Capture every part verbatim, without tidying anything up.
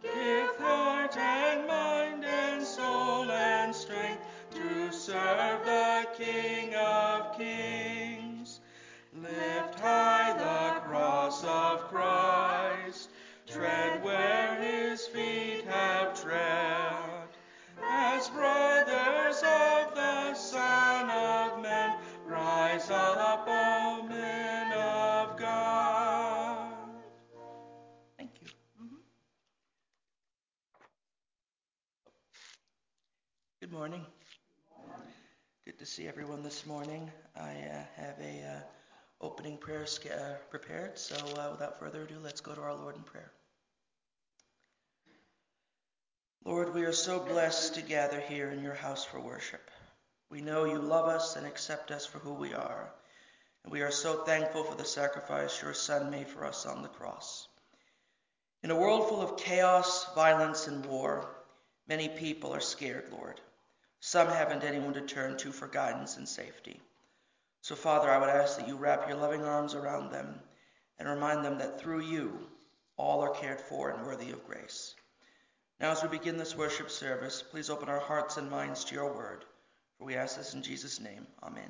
Give heart and mind and soul and strength to serve the King of Kings. Lift high the cross of Christ, tread where his feet have tread. As brothers of the Son of Man, rise up, O men of God. Thank you. Mm-hmm. Good morning. Good to see everyone this morning. I uh, have a uh, opening prayer uh, prepared, so uh, without further ado, let's go to our Lord in prayer. Lord, we are so blessed to gather here in your house for worship. We know you love us and accept us for who we are, and we are so thankful for the sacrifice your Son made for us on the cross. In a world full of chaos, violence, and war, many people are scared, Lord. Some haven't anyone to turn to for guidance and safety. So, Father, I would ask that you wrap your loving arms around them and remind them that through you, all are cared for and worthy of grace. Now, as we begin this worship service, please open our hearts and minds to your word, for we ask this in Jesus' name. Amen.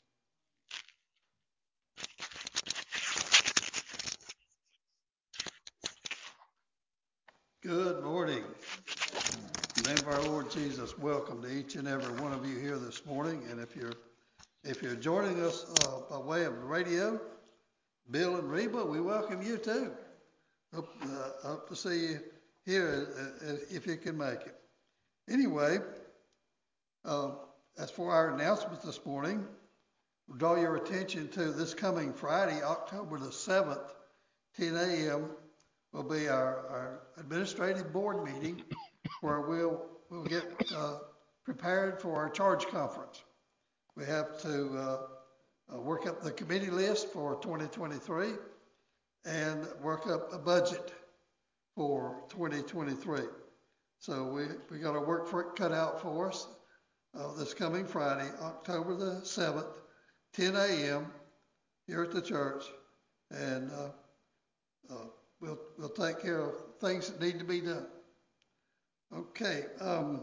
Good morning. In the name of our Lord Jesus, welcome to each and every one of you here this morning. And if you're if you're joining us uh, by way of the radio, Bill and Reba, we welcome you too. Hope, uh, hope to see you here uh, if you can make it. Anyway, uh, as for our announcements this morning, we'll draw your attention to this coming Friday, October the seventh, ten a.m. will be our, our administrative board meeting where we'll we'll get uh, prepared for our charge conference. We have to uh, uh, work up the committee list for twenty twenty-three and work up a budget for twenty twenty-three. So we we got our work for it cut out for us uh, this coming Friday, October the seventh, ten a.m. here at the church, and uh, uh, we'll we'll take care of things that need to be done. Okay. Um,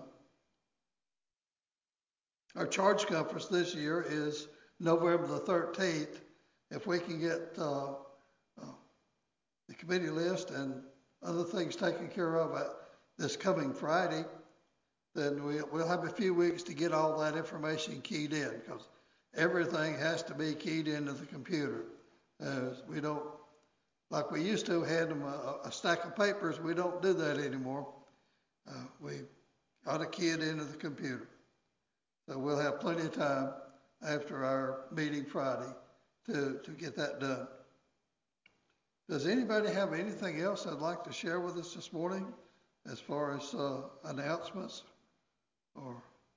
our charge conference this year is November the thirteenth. If we can get uh, uh, the committee list and other things taken care of at this coming Friday, then we, we'll have a few weeks to get all that information keyed in, because everything has to be keyed into the computer. Uh, we don't, like we used to, hand them a, a stack of papers. We don't do that anymore. Uh, we got to key it into the computer. So we'll have plenty of time after our meeting Friday to, to get that done. Does anybody have anything else they'd like to share with us this morning as far as uh, announcements? Or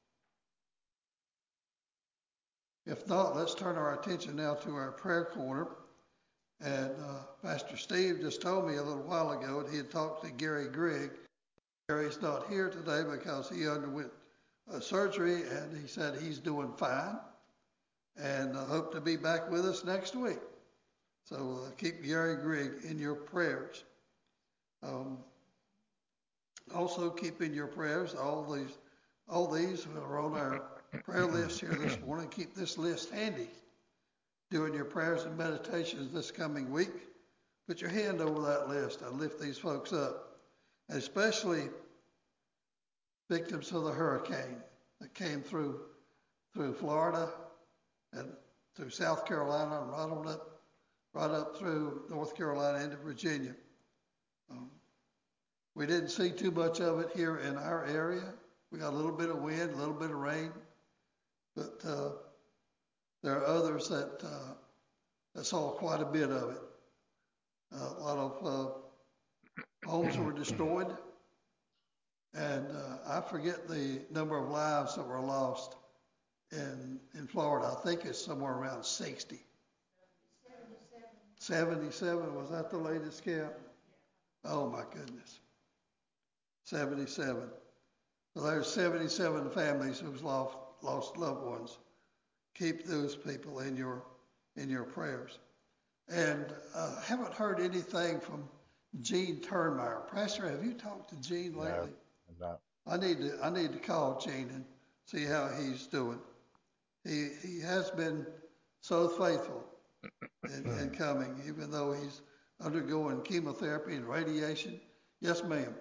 if not, let's turn our attention now to our prayer corner. And uh, Pastor Steve just told me a little while ago that he had talked to Gary Grigg. Gary's not here today because he underwent a surgery, and he said he's doing fine, and I hope to be back with us next week. So uh, keep Gary Grigg in your prayers. Um, also keep in your prayers all these, all these who are on our prayer list here this morning. Keep this list handy during your prayers and meditations this coming week. Put your hand over that list and lift these folks up, especially victims of the hurricane that came through through Florida and through South Carolina and right on up, right up through North Carolina into Virginia. Um, we didn't see too much of it here in our area. We got a little bit of wind, a little bit of rain, but uh, there are others that uh, that saw quite a bit of it. Uh, a lot of uh, homes were destroyed. And uh, I forget the number of lives that were lost in in Florida. I think it's somewhere around sixty. seventy-seven. seventy-seven, was that the latest count? Oh my goodness. seventy-seven. So there's seventy-seven families who've lost lost loved ones. Keep those people in your in your prayers. And I uh, haven't heard anything from Gene Turnmeyer. Pastor, have you talked to Gene lately? No, no. I need to I need to call Gene and see how he's doing. He he has been so faithful in, in coming, even though he's undergoing chemotherapy and radiation. Yes, ma'am.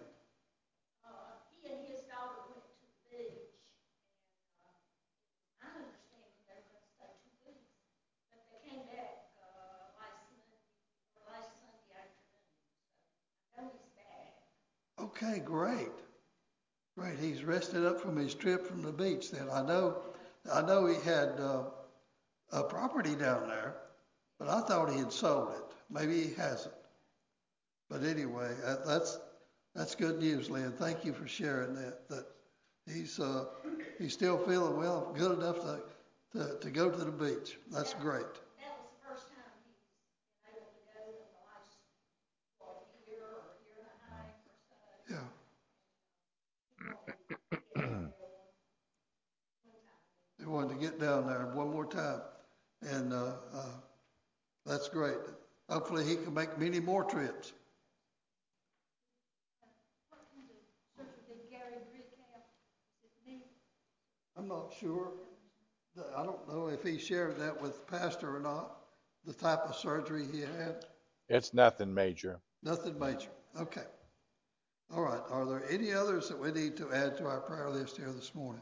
Okay, great. Great. He's rested up from his trip from the beach then. I know I know he had uh, a property down there, but I thought he had sold it. Maybe he hasn't. But anyway, that, that's that's good news, Lynn. Thank you for sharing that. That he's uh, he's still feeling well, good enough to, to, to go to the beach. That's great. Yeah. They wanted to get down there one more time, and uh, uh, that's great. Hopefully, he can make many more trips. I'm not sure. I don't know if he shared that with Pastor or not, the type of surgery he had. It's nothing major. Nothing major. Okay. All right. Are there any others that we need to add to our prayer list here this morning?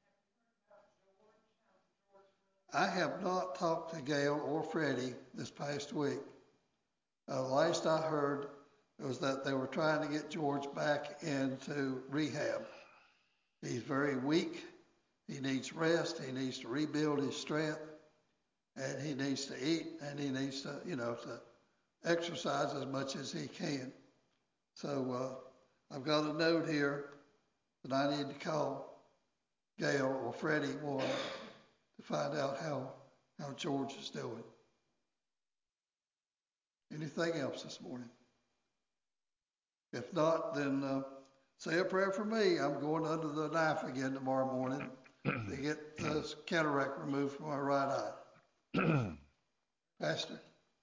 I have not talked to Gail or Freddie this past week. Uh, the last I heard was that they were trying to get George back into rehab. He's very weak. He needs rest. He needs to rebuild his strength, and he needs to eat, and he needs to, you know, to exercise as much as he can. So uh, I've got a note here that I need to call Gail or Freddie one to find out how how George is doing. Anything else this morning? If not, then uh, say a prayer for me. I'm going under the knife again tomorrow morning to get the cataract removed from my right eye. Pastor?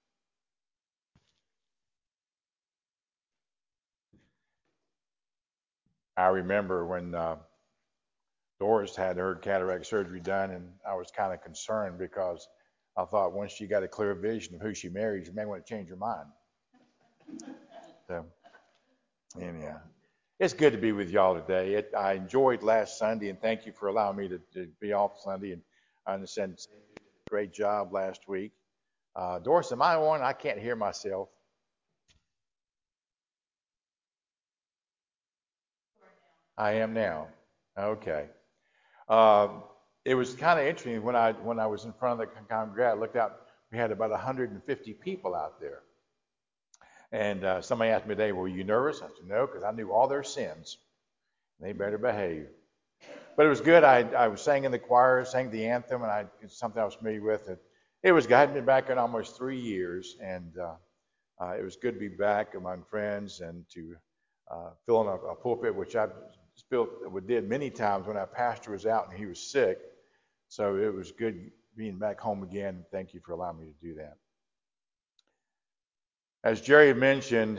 I remember when uh, Doris had her cataract surgery done, and I was kind of concerned because I thought once she got a clear vision of who she married, she may want to change her mind. So, anyhow, it's good to be with y'all today. It, I enjoyed last Sunday, and thank you for allowing me to, to be off Sunday. And I understand you did a great job last week. Uh, Doris, am I on? I can't hear myself. I am now. Okay. Uh, it was kind of interesting when I when I was in front of the congregation. I looked out. We had about one hundred fifty people out there, and uh, somebody asked me today, "Were you nervous?" I said, "No, because I knew all their sins. They better behave." But it was good. I I was sang in the choir, sang the anthem, and I it's something I was familiar with. It, it was. I hadn't been back in almost three years, and uh, uh, it was good to be back among friends and to uh, fill in a, a pulpit, which I built did many times when our pastor was out and he was sick. So it was good being back home again. Thank you for allowing me to do that. As Jerry had mentioned,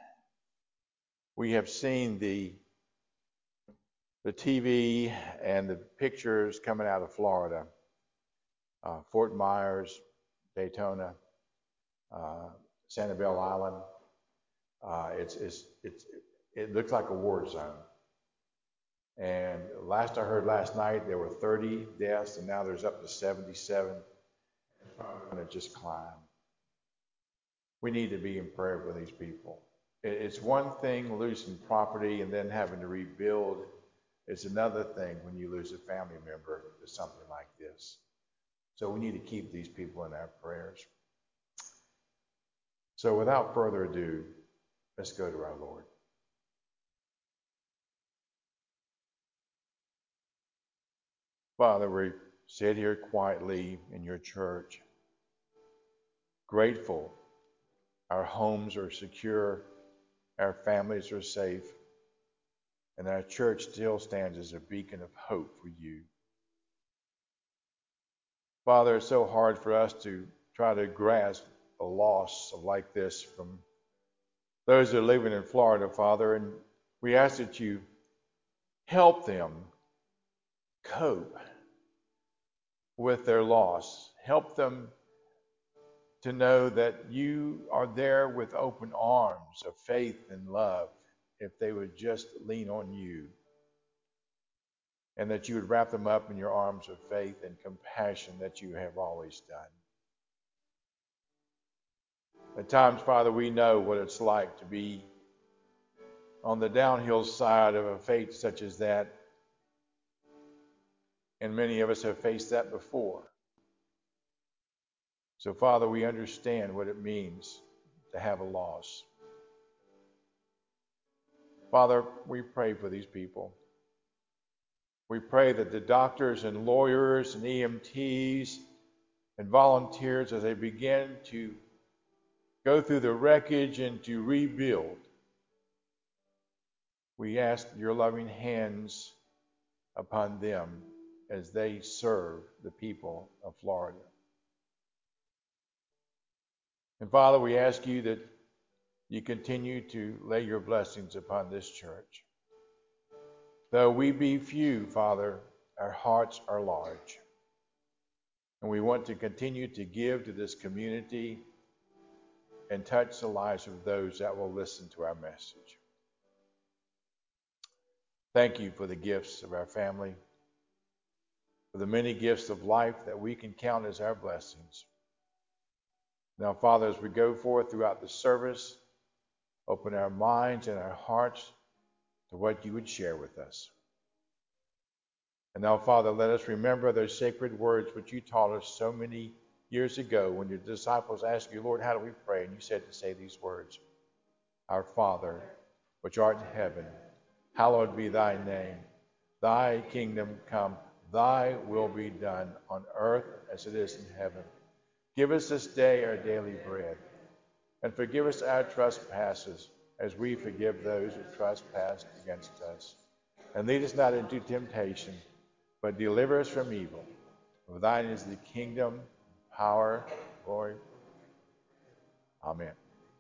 we have seen the the T V and the pictures coming out of Florida, uh, Fort Myers, Daytona, uh, Sanibel Island. Uh, it's, it's, it's, it looks like a war zone. And last I heard last night, there were thirty deaths, and now there's up to seventy-seven. It's probably going to just climb. We need to be in prayer for these people. It's one thing losing property and then having to rebuild. It's another thing when you lose a family member to something like this. So we need to keep these people in our prayers. So without further ado, let's go to our Lord. Father, we sit here quietly in your church, grateful our homes are secure, our families are safe, and our church still stands as a beacon of hope for you. Father, it's so hard for us to try to grasp a loss like this from those that are living in Florida, Father, and we ask that you help them cope with their loss. Help them to know that you are there with open arms of faith and love if they would just lean on you. And that you would wrap them up in your arms of faith and compassion that you have always done. At times, Father, we know what it's like to be on the downhill side of a fate such as that. And many of us have faced that before. So, Father, we understand what it means to have a loss. Father, we pray for these people. We pray that the doctors and lawyers and E M Ts and volunteers, as they begin to go through the wreckage and to rebuild, we ask your loving hands upon them as they serve the people of Florida. And Father, we ask you that you continue to lay your blessings upon this church. Though we be few, Father, our hearts are large. And we want to continue to give to this community and touch the lives of those that will listen to our message. Thank you for the gifts of our family, for the many gifts of life that we can count as our blessings. Now, Father, as we go forth throughout the service, open our minds and our hearts to what you would share with us. And now, Father, let us remember those sacred words which you taught us so many years ago when your disciples asked you, Lord, how do we pray? And you said to say these words, Our Father, which art in heaven, hallowed be thy name. Thy kingdom come, thy will be done on earth as it is in heaven. Give us this day our daily bread, and forgive us our trespasses, as we forgive those who trespass against us. And lead us not into temptation, but deliver us from evil. For thine is the kingdom, power, glory. Amen.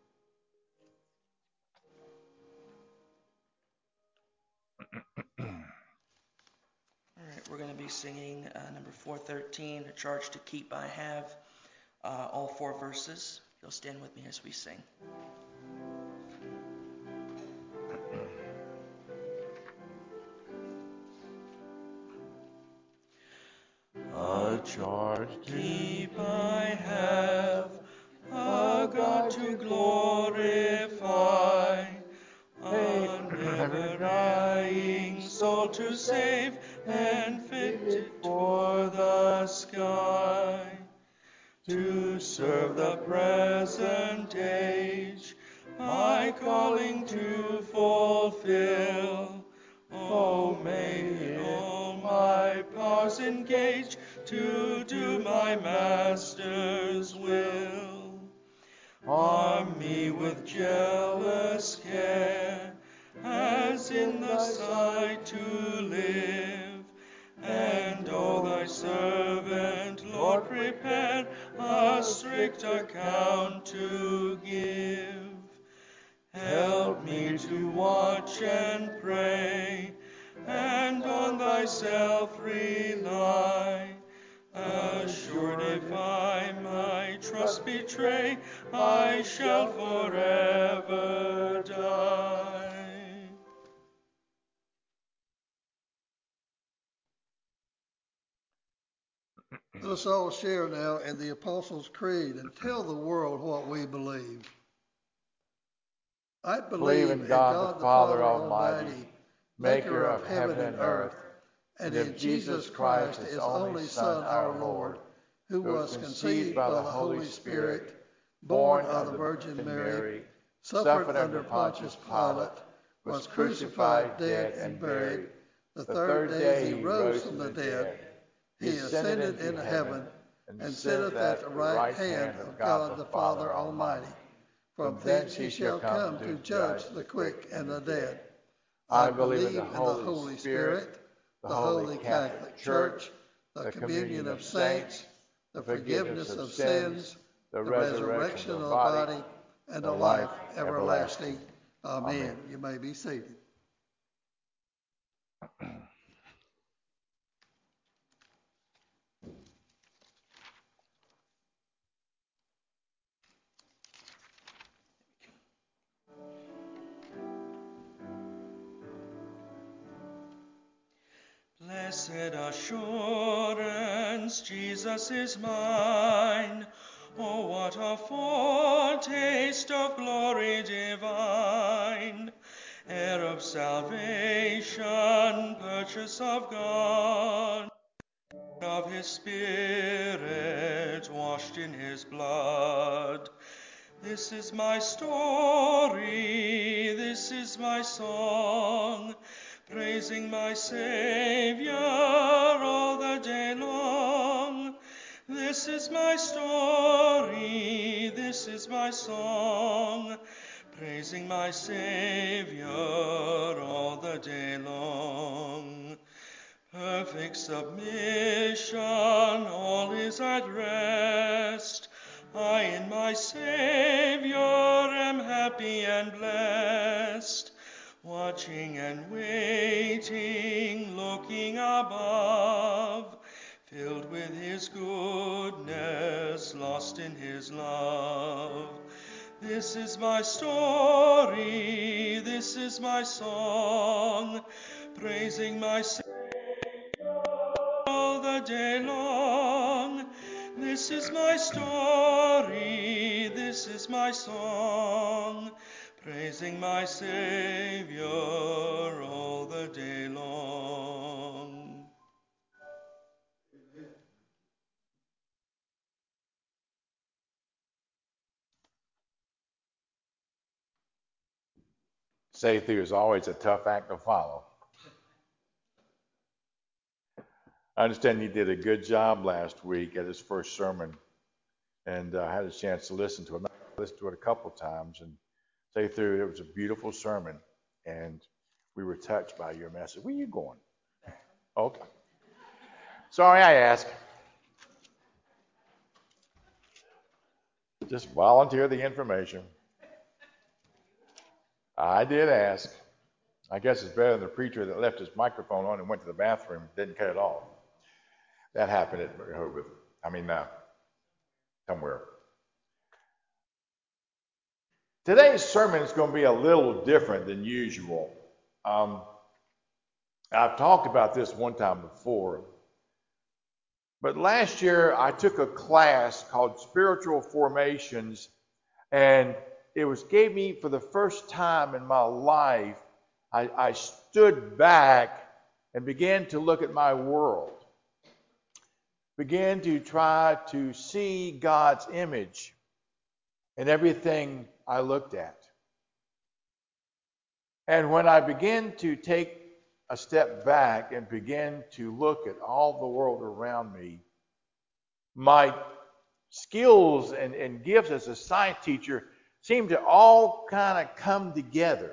All right, we're going to be singing uh, number four thirteen, A Charge to Keep I Have, uh, all four verses. You'll stand with me as we sing. A charge to keep I have, a God to glorify, a never-dying soul to save, and fitted for the sky, to serve the present age, my calling to fulfill. Oh, may all my powers engage to do my Master's will. Arm me with jealous care, as in the sight to live, and all thy servant, Lord, prepare a strict account to give. Help me to watch and pray, and on thyself rely. Assured if I my trust betray, I shall forever die. Let us all share now in the Apostles' Creed and tell the world what we believe. I believe in God the Father Almighty, maker of heaven and earth, and in Jesus Christ, his only Son, our Lord, who was conceived by the Holy Spirit, born of the Virgin Mary, suffered under Pontius Pilate, was crucified, dead, and buried. The third day he rose from the dead. He ascended into heaven, and sitteth at the right hand of God the Father Almighty. From thence he shall come to judge the quick and the dead. I believe in the Holy Spirit, the Holy Catholic Church, the communion of saints, the forgiveness of sins, the resurrection of the body, and the the life life everlasting. everlasting. Amen. Amen. You may be seated. Blessed assurance, Jesus is mine. Oh, what a foretaste of glory divine, heir of salvation, purchase of God, of his Spirit, washed in his blood. This is my story, this is my song, praising my Savior all the day long. This is my story, this is my song, praising my Savior all the day long. Perfect submission, all is at rest. I in my Savior am happy and blessed, watching and waiting, looking above, filled with his goodness, lost in his love. This is my story, this is my song, praising my Savior all the day long. This is my story, this is my song, praising my Savior all the day long. Say through is always a tough act to follow. I understand he did a good job last week at his first sermon, and I uh, had a chance to listen to it. I listened to it a couple times, and say through it was a beautiful sermon, and we were touched by your message. Where are you going? Okay. Sorry I asked. Just volunteer the information. I did ask. I guess it's better than the preacher that left his microphone on and went to the bathroom, didn't cut it off. That happened at Rehoboth. I mean, uh, somewhere. Today's sermon is going to be a little different than usual. Um, I've talked about this one time before, but last year I took a class called Spiritual Formations, and it was gave me for the first time in my life, I, I stood back and began to look at my world, began to try to see God's image in everything I looked at. And when I began to take a step back and begin to look at all the world around me, my skills and, and gifts as a science teacher seemed to all kind of come together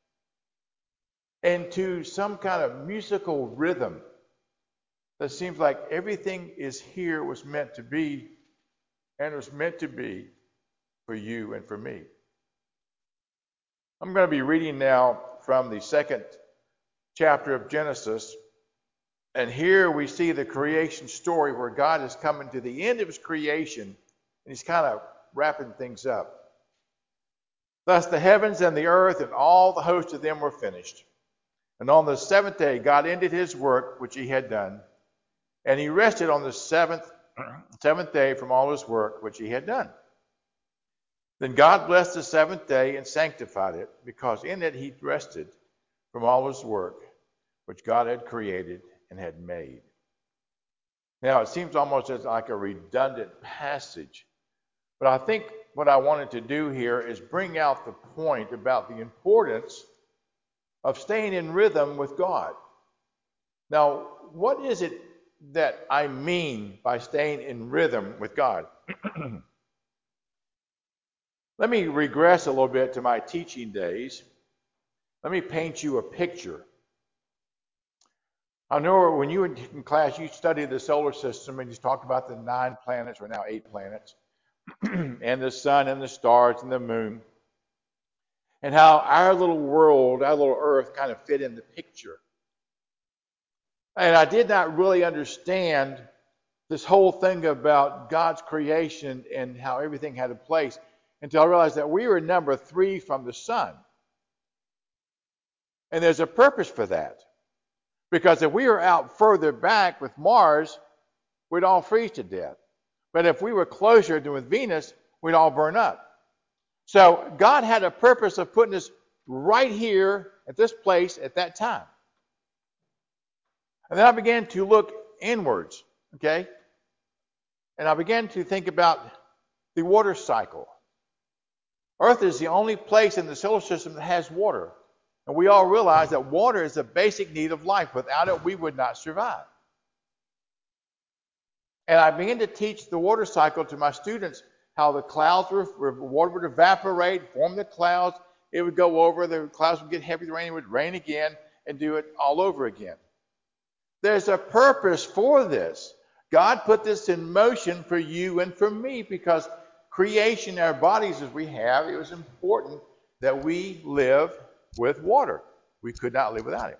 into some kind of musical rhythm that seems like everything is here was meant to be, and it was meant to be for you and for me. I'm going to be reading now from the second chapter of Genesis. And here we see the creation story where God is coming to the end of his creation, and he's kind of wrapping things up. Thus the heavens and the earth and all the host of them were finished. And on the seventh day God ended his work which he had done, and he rested on the seventh, seventh day from all his work which he had done. Then God blessed the seventh day and sanctified it, because in it he rested from all his work which God had created and had made. Now, it seems almost as like a redundant passage, but I think what I wanted to do here is bring out the point about the importance of staying in rhythm with God. Now, what is it that I mean by staying in rhythm with God? Let me regress a little bit to my teaching days. Let me paint you a picture. I know when you were in class, you studied the solar system and you talked about the nine planets, or now eight planets. and the sun and the stars and the moon, and how our little world, our little earth kind of fit in the picture. And I did not really understand this whole thing about God's creation and how everything had a place until I realized that we were number three from the sun. And there's a purpose for that. Because if we were out further back with Mars, we'd all freeze to death. But if we were closer to with Venus, we'd all burn up. So God had a purpose of putting us right here at this place at that time. And then I began to look inwards, okay? And I began to think about the water cycle. Earth is the only place in the solar system that has water. And we all realize that water is a basic need of life. Without it, we would not survive. And I began to teach the water cycle to my students, how the clouds, were, water would evaporate, form the clouds, it would go over, the clouds would get heavy, the rain, it would rain again, and do it all over again. There's a purpose for this. God put this in motion for you and for me because creation, our bodies as we have, it was important that we live with water. We could not live without it.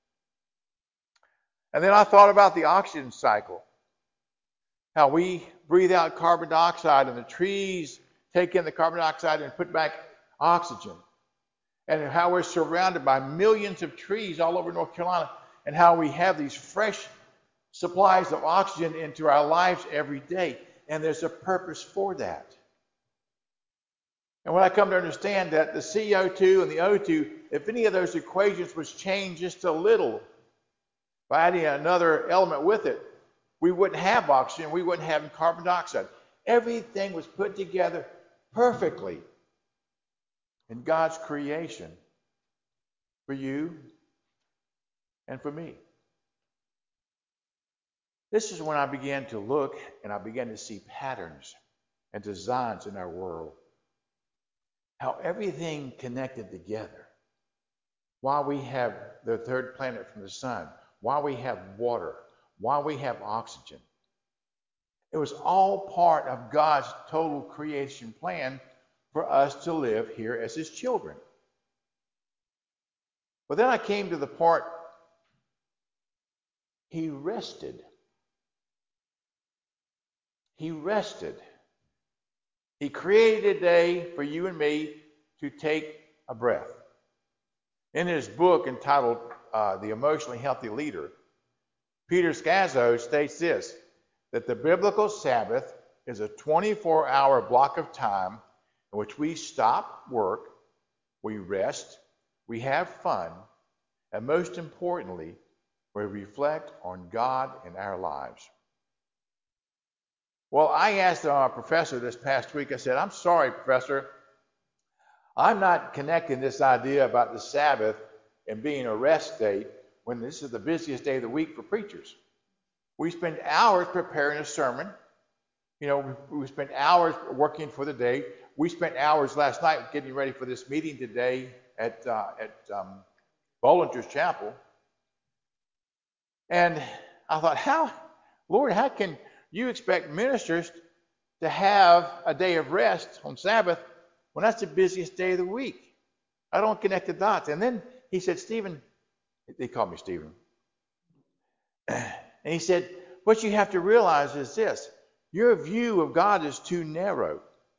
And then I thought about the oxygen cycle. How we breathe out carbon dioxide and the trees take in the carbon dioxide and put back oxygen. And how we're surrounded by millions of trees all over North Carolina and how we have these fresh supplies of oxygen into our lives every day. And there's a purpose for that. And when I come to understand that the C O two and the O two, if any of those equations was changed just a little by adding another element with it, we wouldn't have oxygen, we wouldn't have carbon dioxide. Everything was put together perfectly in God's creation for you and for me. This is when I began to look and I began to see patterns and designs in our world. How everything connected together. Why we have the third planet from the sun. Why we have water. Why we have oxygen. It was all part of God's total creation plan for us to live here as his children. But then I came to the part, he rested. He rested. He created a day for you and me to take a breath. In his book entitled uh, The Emotionally Healthy Leader, Peter Scazzzo states this, that the biblical Sabbath is a twenty-four hour block of time in which we stop work, we rest, we have fun, and most importantly, we reflect on God in our lives. Well, I asked our professor this past week, I said, I'm sorry, professor, I'm not connecting this idea about the Sabbath and being a rest day when this is the busiest day of the week for preachers. We spend hours preparing a sermon. You know, we, we spent hours working for the day. We spent hours last night getting ready for this meeting today at, uh, at um, Bollinger's Chapel. And I thought, how, Lord, how can you expect ministers to have a day of rest on Sabbath when that's the busiest day of the week? I don't connect the dots. And then he said, Stephen, they call me Stephen. And he said, what you have to realize is this. Your view of God is too narrow.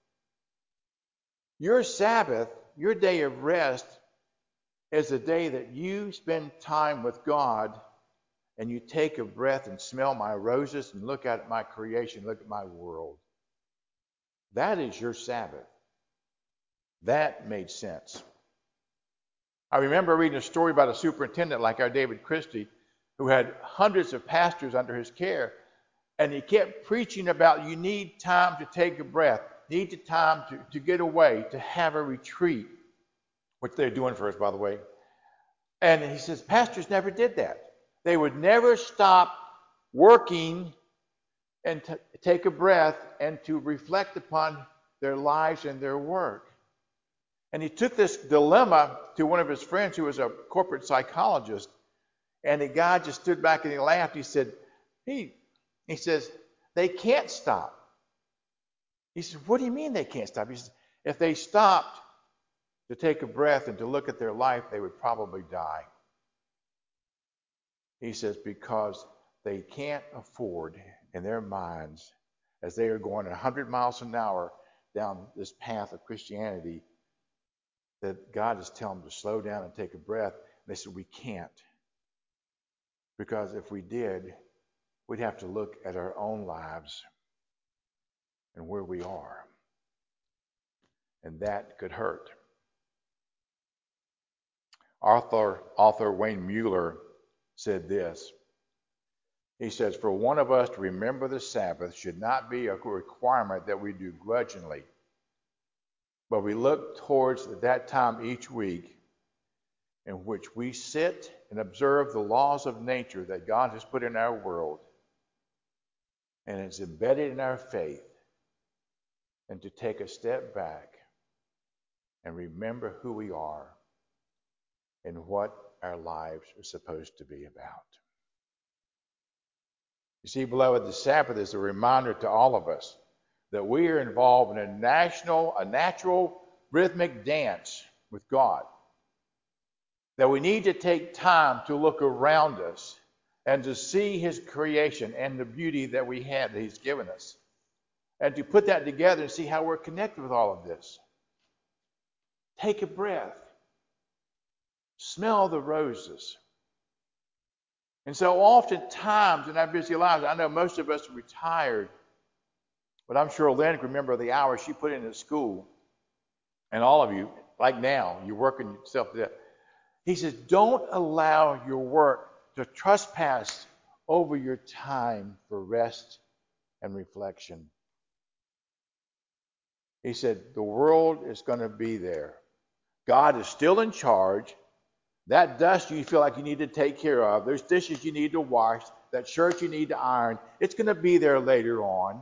Your Sabbath, your day of rest, is a day that you spend time with God and you take a breath and smell my roses and look at my creation, look at my world. That is your Sabbath. That made sense. I remember reading a story about a superintendent like our David Christie who had hundreds of pastors under his care, and he kept preaching about you need time to take a breath, need the time to, to get away, to have a retreat, which they're doing for us, by the way. And he says, pastors never did that. They would never stop working and t- take a breath and to reflect upon their lives and their work. And he took this dilemma to one of his friends who was a corporate psychologist. And the guy just stood back and he laughed. He said, he, he says, they can't stop. He says, what do you mean they can't stop? He says, if they stopped to take a breath and to look at their life, they would probably die. He says, because they can't afford in their minds, as they are going one hundred miles an hour down this path of Christianity, that God is telling them to slow down and take a breath. And they said, we can't. Because if we did, we'd have to look at our own lives and where we are. And that could hurt. Author, author Wayne Mueller said this. He says, for one of us to remember the Sabbath should not be a requirement that we do grudgingly, but we look towards that time each week in which we sit and observe the laws of nature that God has put in our world, and it's embedded in our faith, and to take a step back and remember who we are and what our lives are supposed to be about. You see, beloved, the Sabbath is a reminder to all of us that we are involved in a national, a natural rhythmic dance with God. That we need to take time to look around us and to see His creation and the beauty that we have that He's given us. And to put that together and see how we're connected with all of this. Take a breath. Smell the roses. And so oftentimes in our busy lives, I know most of us are retired, but I'm sure Lynn can remember the hours she put into school. And all of you, like now, you're working yourself to death. He says, don't allow your work to trespass over your time for rest and reflection. He said, the world is going to be there. God is still in charge. That dust you feel like you need to take care of, those dishes you need to wash, that shirt you need to iron, it's going to be there later on.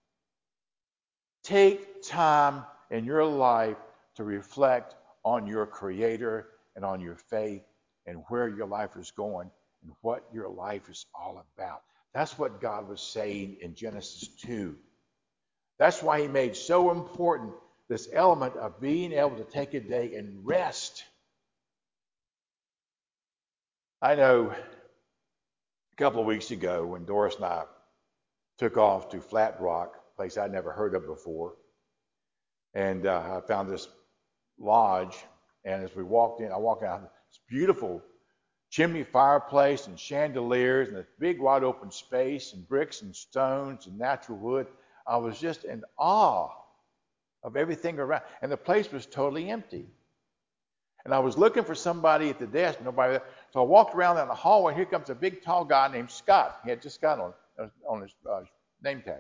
Take time in your life to reflect on your Creator and on your faith and where your life is going and what your life is all about. That's what God was saying in Genesis two. That's why He made so important this element of being able to take a day and rest. I know a couple of weeks ago when Doris and I took off to Flat Rock, a place I'd never heard of before, and uh, I found this lodge, and as we walked in, I walked out, this beautiful chimney fireplace and chandeliers and this big wide open space and bricks and stones and natural wood. I was just in awe of everything around, and the place was totally empty. And I was looking for somebody at the desk, nobody there. So I walked around down the hallway, and here comes a big, tall guy named Scott. He had just Scott on, on his uh, name tag.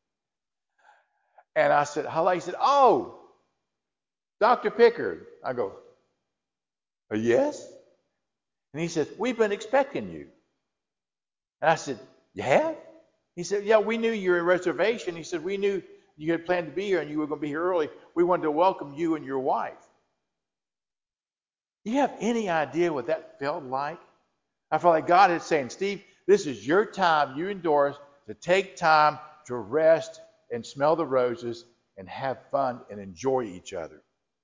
And I said, hello. He said, oh, Doctor Pickard. I go, oh, yes? And he said, we've been expecting you. And I said, you have? He said, yeah, we knew you were in reservation. He said, we knew you had planned to be here and you were going to be here early. We wanted to welcome you and your wife. Do you have any idea what that felt like? I felt like God is saying, Steve, this is your time, you and Doris, to take time to rest and smell the roses and have fun and enjoy each other.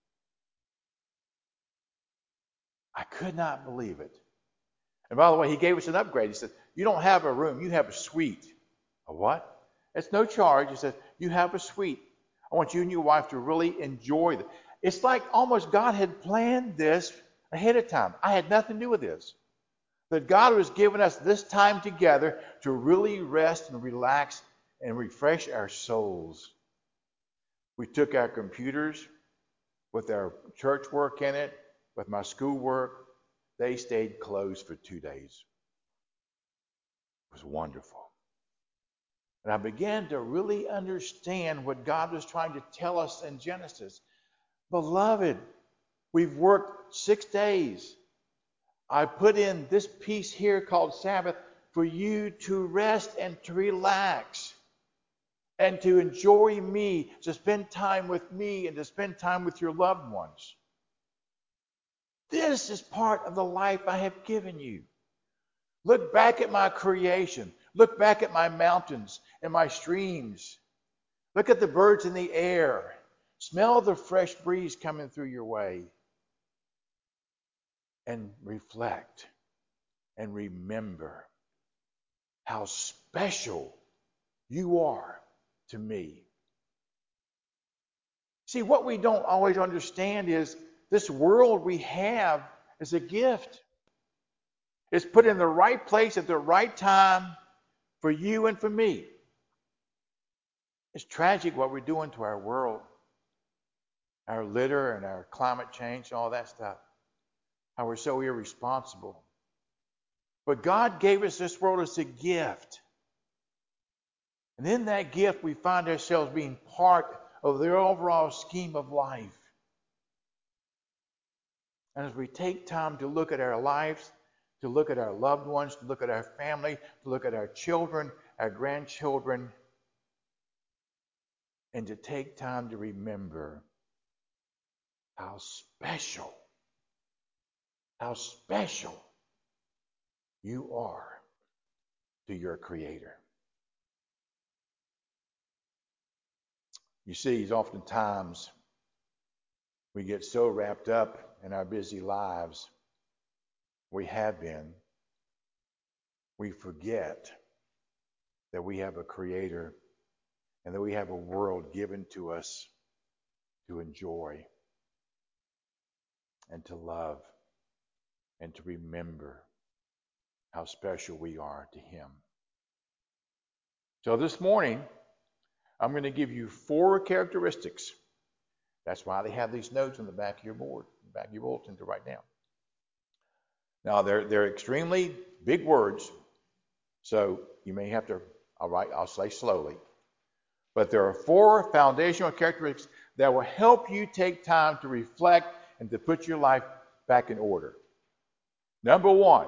I could not believe it. And by the way, he gave us an upgrade. He said, you don't have a room, you have a suite. A what? It's no charge. He said, you have a suite. I want you and your wife to really enjoy it. It's like almost God had planned this ahead of time. I had nothing to do with this. But God was giving us this time together to really rest and relax and refresh our souls. We took our computers with our church work in it, with my school work. They stayed closed for two days. It was wonderful. And I began to really understand what God was trying to tell us in Genesis. Beloved, we've worked six days. I put in this piece here called Sabbath for you to rest and to relax and to enjoy me, to spend time with me and to spend time with your loved ones. This is part of the life I have given you. Look back at my creation. Look back at my mountains and my streams. Look at the birds in the air. Smell the fresh breeze coming through your way. And reflect and remember how special you are to me. See, what we don't always understand is this world we have is a gift. It's put in the right place at the right time for you and for me. It's tragic what we're doing to our world, our litter and our climate change and all that stuff. How we're so irresponsible. But God gave us this world as a gift. And in that gift, we find ourselves being part of the overall scheme of life. And as we take time to look at our lives, to look at our loved ones, to look at our family, to look at our children, our grandchildren, and to take time to remember how special, how special you are to your Creator. You see, oftentimes we get so wrapped up in our busy lives, we have been, we forget that we have a Creator and that we have a world given to us to enjoy and to love and to remember how special we are to Him. So this morning, I'm going to give you four characteristics. That's why they have these notes on the back of your board, the back of your bulletin to write down. Now, they're, they're extremely big words, so you may have to, all right, I'll say slowly. But there are four foundational characteristics that will help you take time to reflect and to put your life back in order. Number one,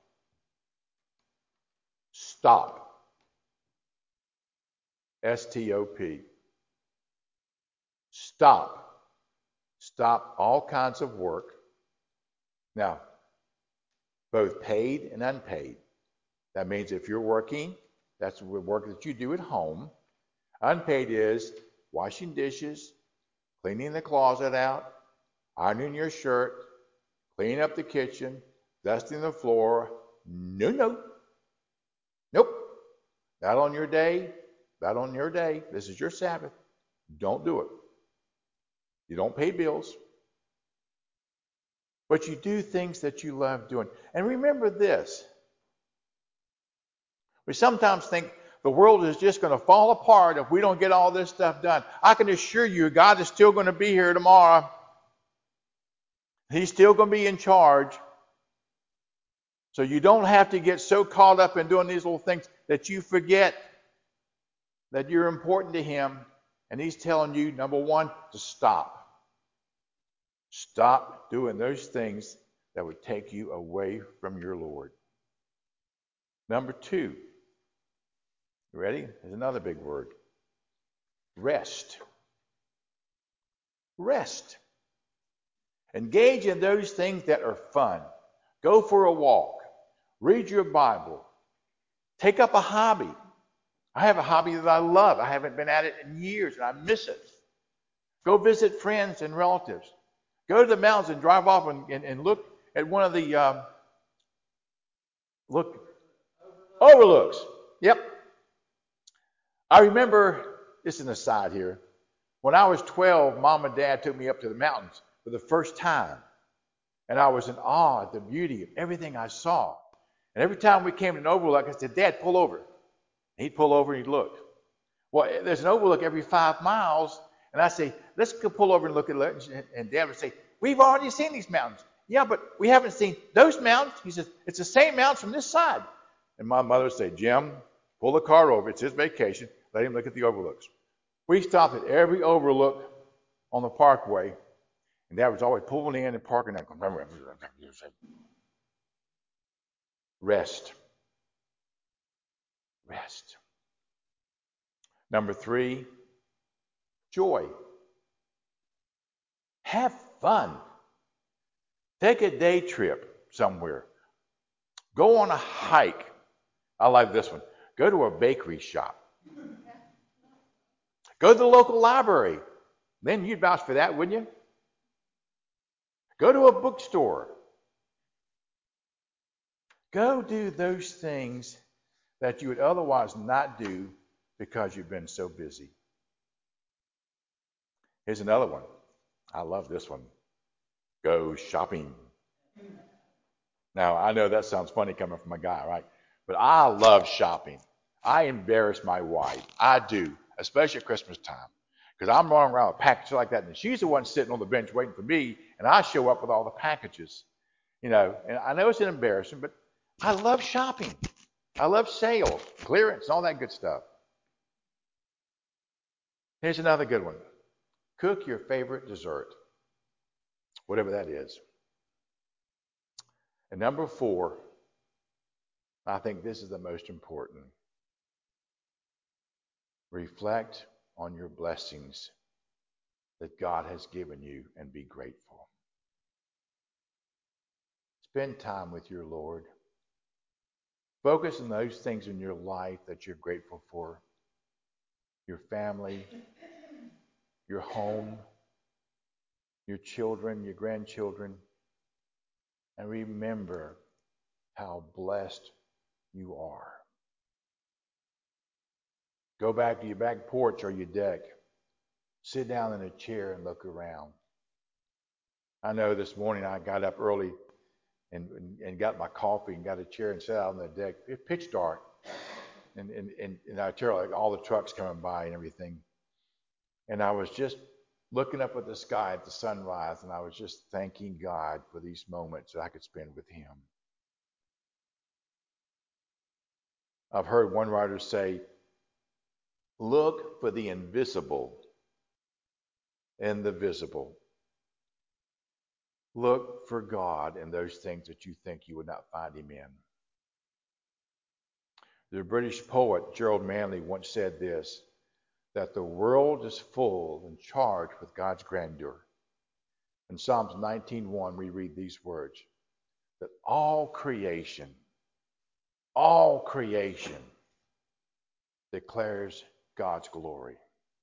stop. S T O P. Stop. Stop all kinds of work. Now, both paid and unpaid. That means if you're working, that's the work that you do at home. Unpaid is washing dishes, cleaning the closet out, ironing your shirt, cleaning up the kitchen, dusting the floor. No, no. Nope. Not on your day. Not on your day. This is your Sabbath. Don't do it. You don't pay bills. But you do things that you love doing. And remember this. We sometimes think the world is just going to fall apart if we don't get all this stuff done. I can assure you, God is still going to be here tomorrow. He's still going to be in charge. So you don't have to get so caught up in doing these little things that you forget that you're important to Him. And He's telling you, number one, to stop. Stop doing those things that would take you away from your Lord. Number two, you ready? There's another big word. Rest. Rest. Engage in those things that are fun. Go for a walk. Read your Bible. Take up a hobby. I have a hobby that I love. I haven't been at it in years, and I miss it. Go visit friends and relatives. Go to the mountains and drive off and, and, and look at one of the um, look overlooks. Yep. I remember, this is an aside here, when I was twelve, Mom and Dad took me up to the mountains for the first time. And I was in awe at the beauty of everything I saw. And every time we came to an overlook, I said, Dad, pull over. And he'd pull over and he'd look. Well, there's an overlook every five miles. And I say, let's go pull over and look at it. And Dad would say, we've already seen these mountains. Yeah, but we haven't seen those mountains. He says, it's the same mountains from this side. And my mother would say, Jim, pull the car over. It's his vacation. Let him look at the overlooks. We stopped at every overlook on the parkway. And Dad was always pulling in and parking. Rest. Rest. Number three, joy. Have fun. Take a day trip somewhere. Go on a hike. I like this one. Go to a bakery shop. Go to the local library. Then you'd vouch for that, wouldn't you? Go to a bookstore. Go do those things that you would otherwise not do because you've been so busy. Here's another one. I love this one. Go shopping. Now, I know that sounds funny coming from a guy, right? But I love shopping. I embarrass my wife. I do, especially at Christmas time. Because I'm running around with packages like that, and she's the one sitting on the bench waiting for me, and I show up with all the packages. You know, and I know it's an embarrassment, but I love shopping. I love sales, clearance, all that good stuff. Here's another good one. Cook your favorite dessert, whatever that is. And number four, I think this is the most important. Reflect on your blessings that God has given you and be grateful. Spend time with your Lord. Focus on those things in your life that you're grateful for. Your family, your home, your children, your grandchildren. And remember how blessed you are. Go back to your back porch or your deck. Sit down in a chair and look around. I know this morning I got up early and, and, and got my coffee and got a chair and sat out on the deck. It's pitch dark. And, and, and, and I tell like all the trucks coming by and everything. And I was just looking up at the sky at the sunrise, and I was just thanking God for these moments that I could spend with Him. I've heard one writer say, look for the invisible in the visible. Look for God in those things that you think you would not find Him in. The British poet Gerald Manley once said this, that the world is full and charged with God's grandeur. In Psalms nineteen one, we read these words, that all creation, all creation declares God's glory.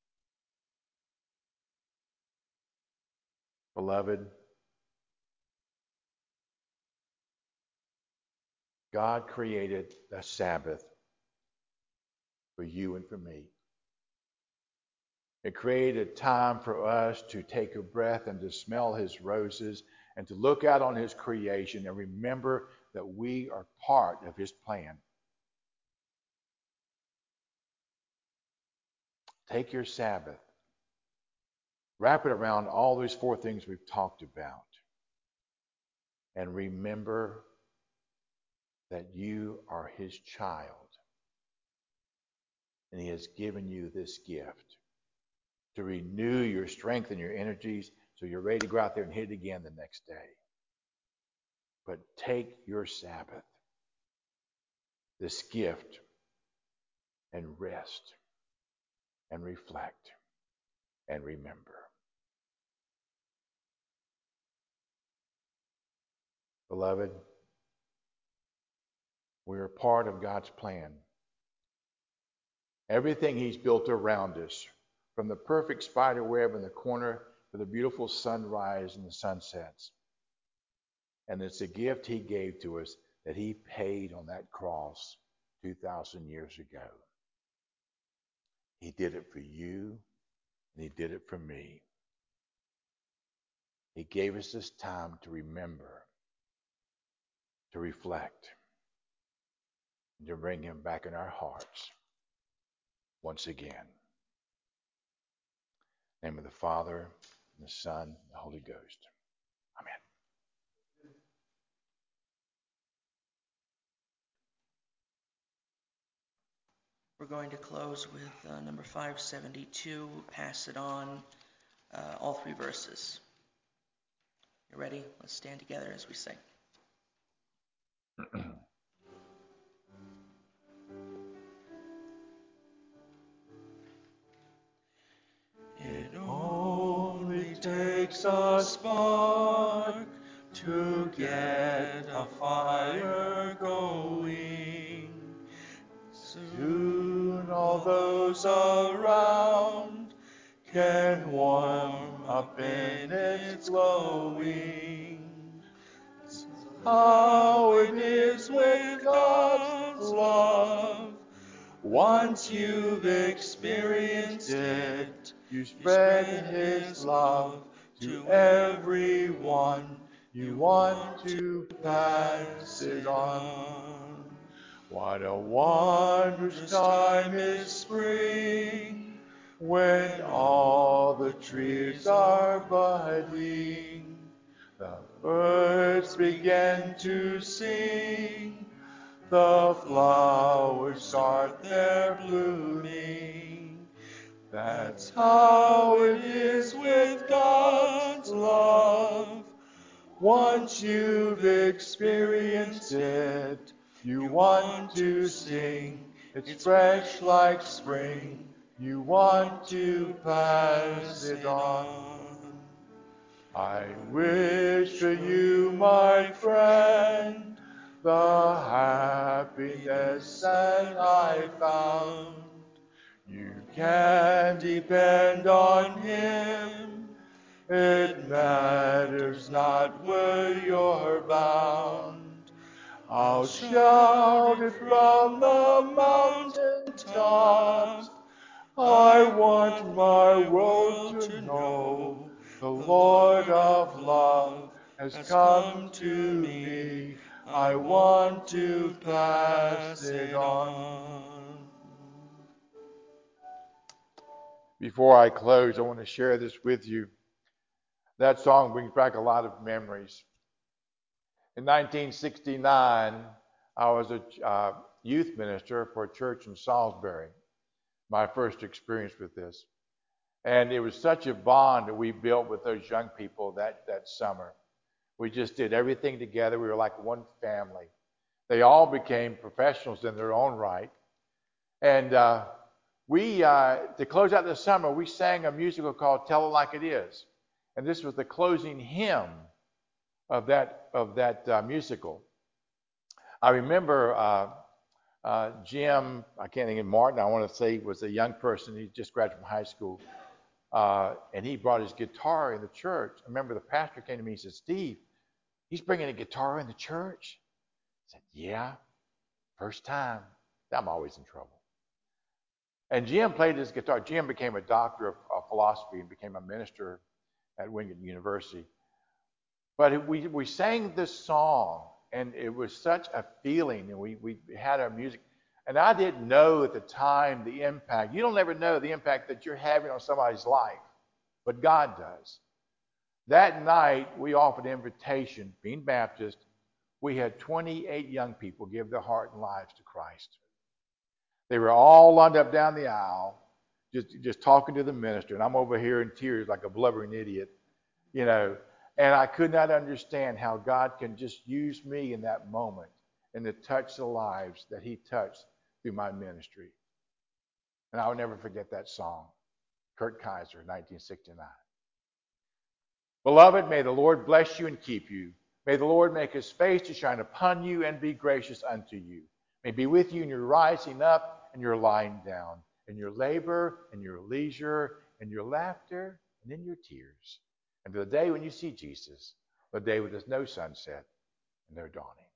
Beloved, God created the Sabbath for you and for me. It created time for us to take a breath and to smell His roses and to look out on His creation and remember that we are part of His plan. Take your Sabbath. Wrap it around all those four things we've talked about. And remember that you are His child. And He has given you this gift to renew your strength and your energies so you're ready to go out there and hit it again the next day. But take your Sabbath, this gift, and rest and reflect and remember. Beloved, we are part of God's plan. Everything He's built around us, from the perfect spider web in the corner to the beautiful sunrise and the sunsets. And it's a gift He gave to us that He paid on that cross two thousand years ago. He did it for you, and He did it for me. He gave us this time to remember, to reflect, and to bring Him back in our hearts once again. In the name of the Father, and the Son, and the Holy Ghost. Amen. We're going to close with uh, number five seventy-two, Pass It On, uh, all three verses. You ready? Let's stand together as we sing. It only takes a spark to get a fire going. Soon all those around can warm up in its glowing. How it is with God's love. Once you've experienced it, you spread His love to everyone. You want to pass it on. What a wondrous time is spring, when all the trees are budding. The birds begin to sing, the flowers start their blooming. That's how it is with God's love. Once you've experienced it, you want to sing. It's fresh like spring. You want to pass it on. I wish for you, my friend, the happiness that I found. You can depend on Him. It matters not where you're bound. I'll shout it from the mountain tops. I want my world to know the Lord of love has come to me. I want to pass it on. Before I close, I want to share this with you. That song brings back a lot of memories. In nineteen sixty-nine, I was a uh, youth minister for a church in Salisbury. My first experience with this. And it was such a bond that we built with those young people that, that summer. We just did everything together. We were like one family. They all became professionals in their own right. And uh, we, uh, to close out the summer, we sang a musical called Tell It Like It Is. And this was the closing hymn of that, of that uh, musical. I remember uh, uh, Jim, I can't think of Martin, I want to say was a young person. He just graduated from high school. Uh, and he brought his guitar in the church. I remember the pastor came to me and said, Steve, he's bringing a guitar in the church. I said, yeah, first time. I'm always in trouble. And Jim played his guitar. Jim became a doctor of, of philosophy and became a minister at Wingate University. But it, we, we sang this song, and it was such a feeling, and we, we had our music. And I didn't know at the time the impact. You don't ever know the impact that you're having on somebody's life, but God does. That night, we offered an invitation, being Baptist. We had twenty-eight young people give their heart and lives to Christ. They were all lined up down the aisle, just, just talking to the minister. And I'm over here in tears like a blubbering idiot, you know. And I could not understand how God can just use me in that moment and to touch the lives that He touched through my ministry. And I will never forget that song, Kurt Kaiser, nineteen sixty-nine. Beloved, may the Lord bless you and keep you. May the Lord make His face to shine upon you and be gracious unto you. May be with you in your rising up and your lying down, in your labor and your leisure, in your laughter and in your tears. And to the day when you see Jesus, the day when there's no sunset and no dawning.